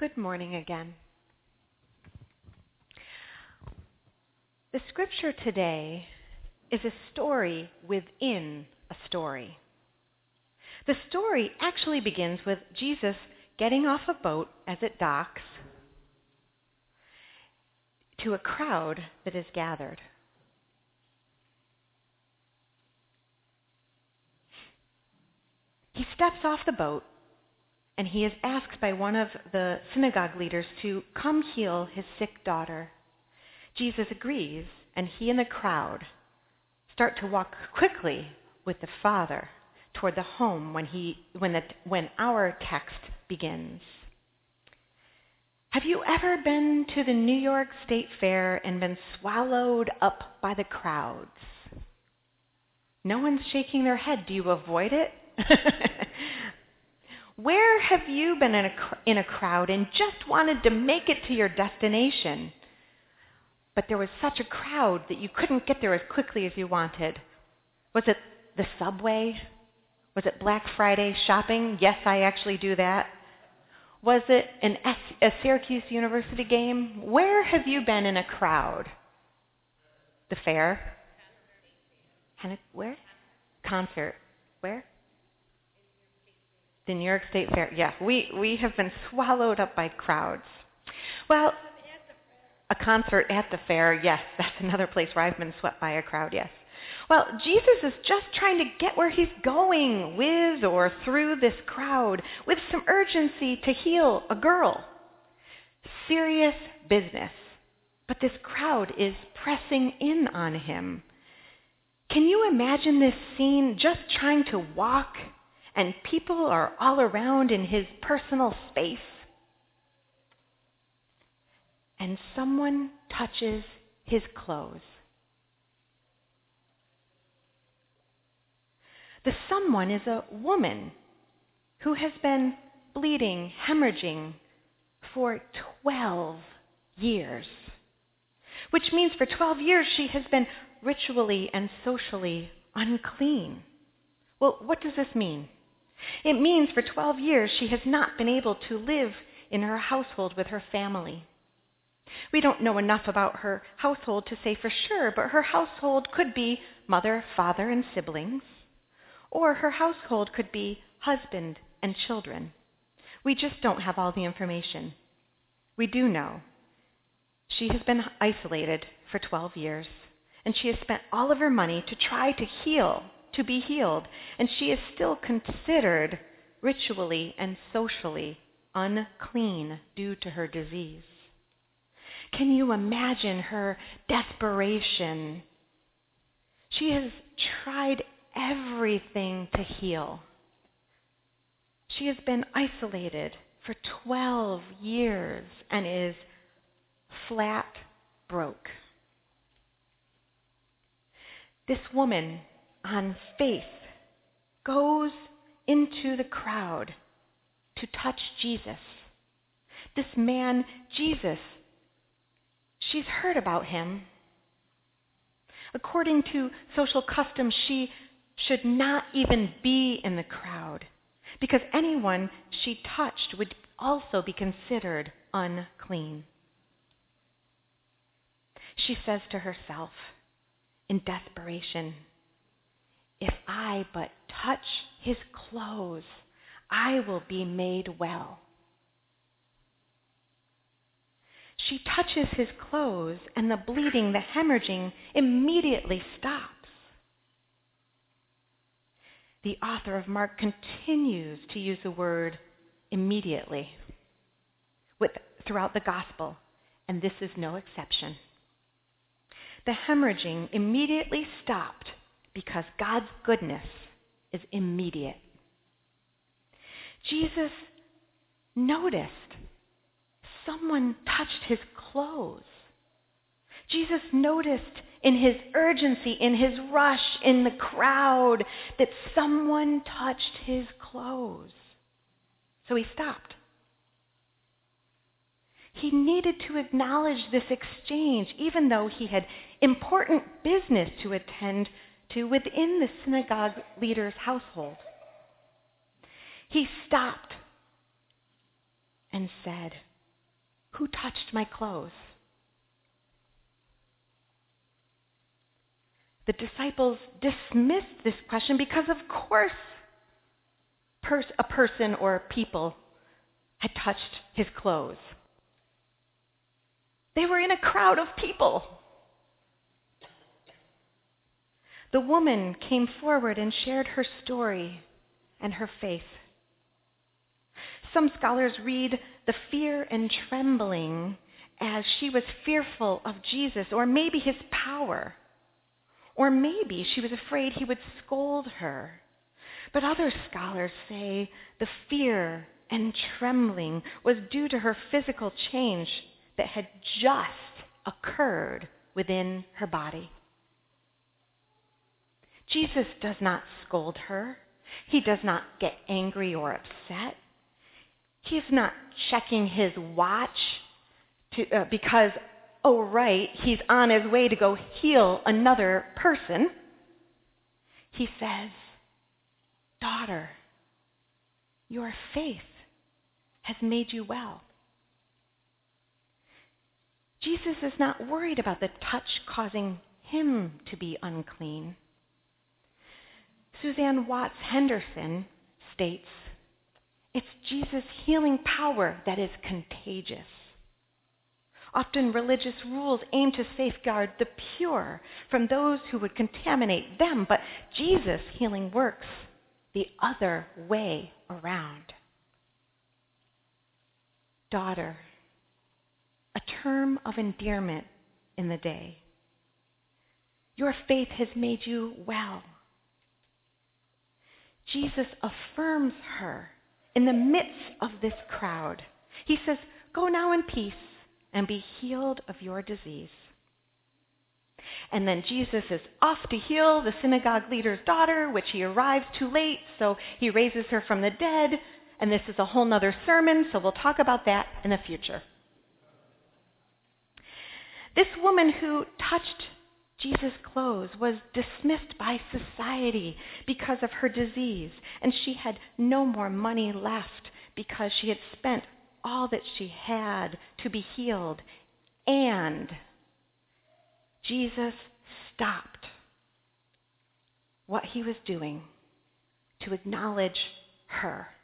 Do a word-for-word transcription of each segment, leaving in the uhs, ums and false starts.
Good morning again. The scripture today is a story within a story. The story actually begins with Jesus getting off a boat as it docks to a crowd that is gathered. He steps off the boat and he is asked by one of the synagogue leaders to come heal his sick daughter. Jesus agrees, and he and the crowd start to walk quickly with the Father toward the home when he when the when our text begins. Have you ever been to the New York State Fair and been swallowed up by the crowds? No one's shaking their head. Do you avoid it? Where have you been in a, in a crowd and just wanted to make it to your destination, but there was such a crowd that you couldn't get there as quickly as you wanted? Was it the subway? Was it Black Friday shopping? Yes, I actually do that. Was it an S- a Syracuse University game? Where have you been in a crowd? The fair? Henne- Where? Concert. Where? The New York State Fair. Yeah, we, we have been swallowed up by crowds. Well, a concert at the fair, yes, that's another place where I've been swept by a crowd, yes. Well, Jesus is just trying to get where he's going with or through this crowd with some urgency to heal a girl. Serious business. But this crowd is pressing in on him. Can you imagine this scene, just trying to walk and people are all around in his personal space? And someone touches his clothes. The someone is a woman who has been bleeding, hemorrhaging for twelve years. Which means for twelve years she has been ritually and socially unclean. Well, what does this mean? It means for twelve years she has not been able to live in her household with her family. We don't know enough about her household to say for sure, but her household could be mother, father, and siblings, or her household could be husband and children. We just don't have all the information. We do know she has been isolated for twelve years, and she has spent all of her money to try to heal, to be healed, and she is still considered ritually and socially unclean due to her disease. Can you imagine her desperation? She has tried everything to heal. She has been isolated for twelve years and is flat broke. This woman on faith goes into the crowd to touch Jesus. This man, Jesus, she's heard about him. According to social customs, she should not even be in the crowd because anyone she touched would also be considered unclean. She says to herself in desperation, "If I but touch his clothes, I will be made well." She touches his clothes, and the bleeding, the hemorrhaging, immediately stops. The author of Mark continues to use the word immediately with, throughout the gospel, and this is no exception. The hemorrhaging immediately stopped because God's goodness is immediate. Jesus noticed someone touched his clothes. Jesus noticed in his urgency, in his rush, in the crowd, that someone touched his clothes. So he stopped. He needed to acknowledge this exchange, even though he had important business to attend to within the synagogue leader's household. He stopped and said, Who touched my clothes? The disciples dismissed this question because, of course, pers- a person or people had touched his clothes. They were in a crowd of people. The woman came forward and shared her story and her faith. Some scholars read the fear and trembling as she was fearful of Jesus, or maybe his power, or maybe she was afraid he would scold her. But other scholars say the fear and trembling was due to her physical change that had just occurred within her body. Jesus does not scold her. He does not get angry or upset. He is not checking his watch to, uh, because, oh right, he's on his way to go heal another person. He says, "Daughter, your faith has made you well." Jesus is not worried about the touch causing him to be unclean. Suzanne Watts Henderson states, "It's Jesus' healing power that is contagious." Often religious rules aim to safeguard the pure from those who would contaminate them, but Jesus' healing works the other way around. Daughter, a term of endearment in the day. Your faith has made you well. Jesus affirms her in the midst of this crowd. He says, "Go now in peace and be healed of your disease." And then Jesus is off to heal the synagogue leader's daughter, which he arrives too late, so he raises her from the dead. And this is a whole nother sermon, so we'll talk about that in the future. This woman who touched Jesus' clothes was dismissed by society because of her disease, and she had no more money left because she had spent all that she had to be healed. And Jesus stopped what he was doing to acknowledge her.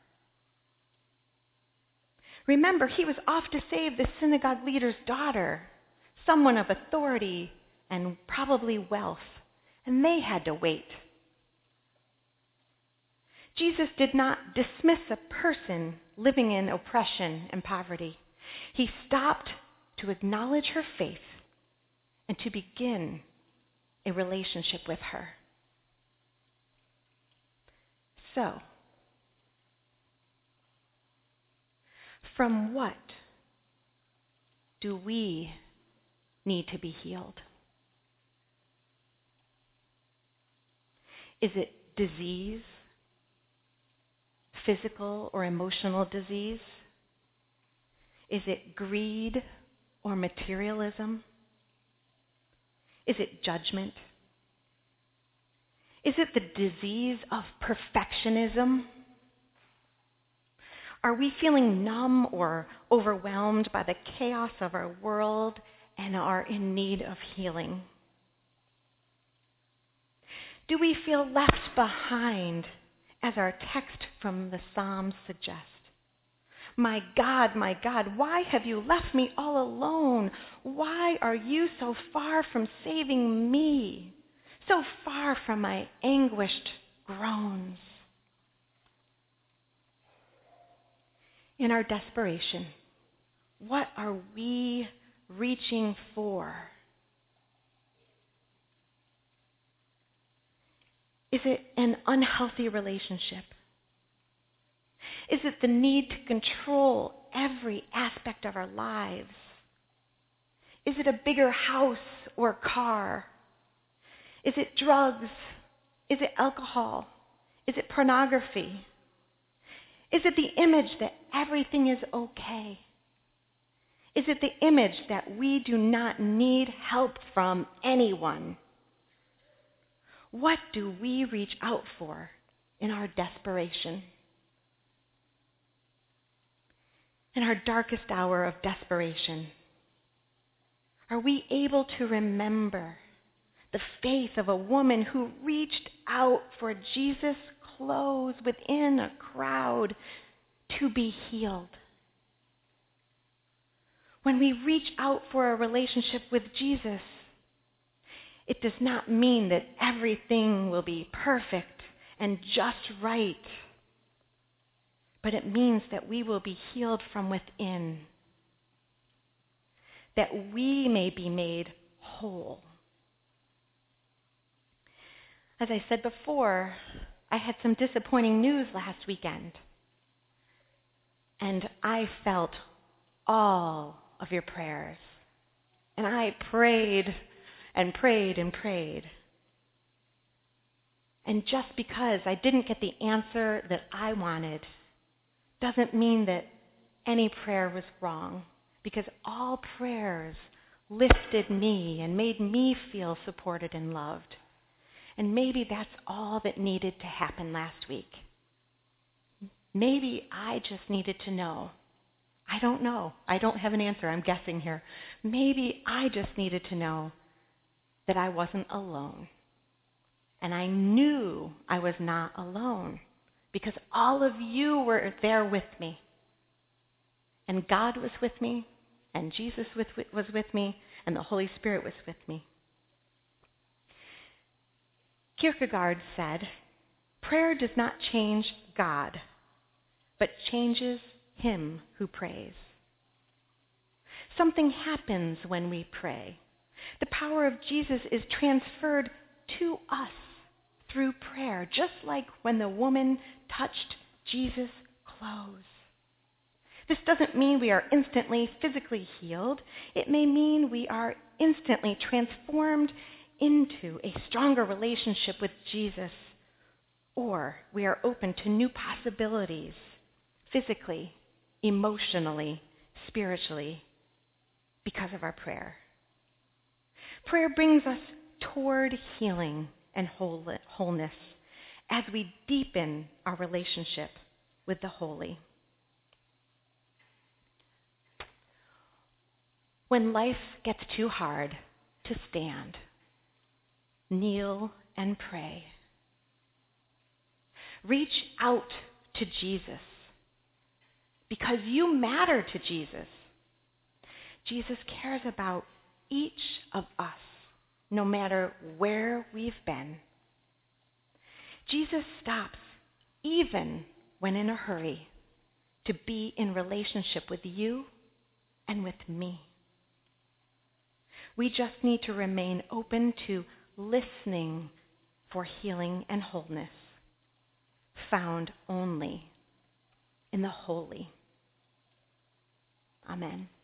Remember, he was off to save the synagogue leader's daughter, someone of authority and probably wealth, and they had to wait. Jesus did not dismiss a person living in oppression and poverty. He stopped to acknowledge her faith and to begin a relationship with her. So, from what do we need to be healed? Is it disease? Physical or emotional disease? Is it greed or materialism? Is it judgment? Is it the disease of perfectionism? Are we feeling numb or overwhelmed by the chaos of our world and are in need of healing? Do we feel left behind, as our text from the Psalms suggests? My God, my God, why have you left me all alone? Why are you so far from saving me? So far from my anguished groans? In our desperation, what are we reaching for? Is it an unhealthy relationship? Is it the need to control every aspect of our lives? Is it a bigger house or car? Is it drugs? Is it alcohol? Is it pornography? Is it the image that everything is okay? Is it the image that we do not need help from anyone? What do we reach out for in our desperation? in our darkest hour of desperation? Are we able to remember the faith of a woman who reached out for Jesus' clothes within a crowd to be healed? When we reach out for a relationship with Jesus, it does not mean that everything will be perfect and just right, but it means that we will be healed from within, that we may be made whole. As I said before, I had some disappointing news last weekend, and I felt all of your prayers, and I prayed and prayed and prayed. And just because I didn't get the answer that I wanted doesn't mean that any prayer was wrong, because all prayers lifted me and made me feel supported and loved. And maybe that's all that needed to happen last week. Maybe I just needed to know. I don't know. I don't have an answer. I'm guessing here. Maybe I just needed to know that I wasn't alone. And I knew I was not alone because all of you were there with me. And God was with me, and Jesus was with me, and the Holy Spirit was with me. Kierkegaard said, "Prayer does not change God, but changes him who prays." Something happens when we pray. The power of Jesus is transferred to us through prayer, just like when the woman touched Jesus' clothes. This doesn't mean we are instantly physically healed. It may mean we are instantly transformed into a stronger relationship with Jesus, or we are open to new possibilities physically, emotionally, spiritually, because of our prayer. Prayer brings us toward healing and wholeness as we deepen our relationship with the holy. When life gets too hard to stand, kneel and pray. Reach out to Jesus because you matter to Jesus. Jesus cares about each of us, no matter where we've been. Jesus stops, even when in a hurry, to be in relationship with you and with me. We just need to remain open to listening for healing and wholeness, found only in the holy. Amen.